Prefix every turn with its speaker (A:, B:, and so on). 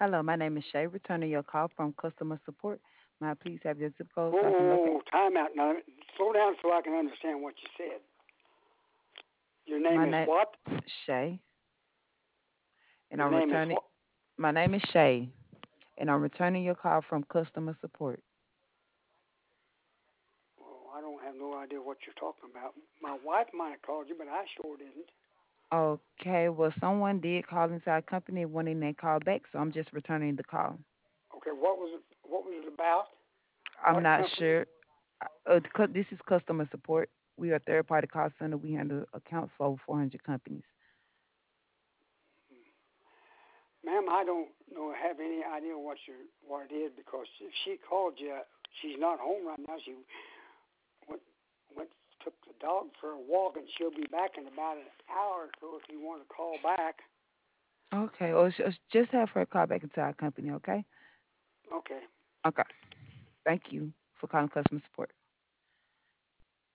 A: Hello, my name is Shay, returning your call from customer support. May I please have your zip code so I can locate?
B: Oh, time out now. Slow down so I can understand what you said. Your name
A: My
B: is
A: name
B: what?
A: Shay, and
B: Your
A: I'm
B: name is
A: returning.
B: what?
A: My name is Shay, and I'm returning your call from customer support.
B: Oh, I don't have no idea what you're talking about. My wife might have called you, but I sure didn't.
A: Okay, well, someone did call into our company wanting their call back, so I'm just returning the call.
B: Okay, what was it? What was it about?
A: I'm
B: What
A: not
B: company?
A: sure. This is customer support. We are a third-party call center. We handle accounts for over 400 companies.
B: Ma'am, I don't know have any idea what it is because if she called you, she's not home right now. She went went took the dog for a walk, and she'll be back in about an hour or so. If you want to call back,
A: Okay, or just have her call back into our company, okay?
B: okay.
A: Okay. Thank you for calling customer support.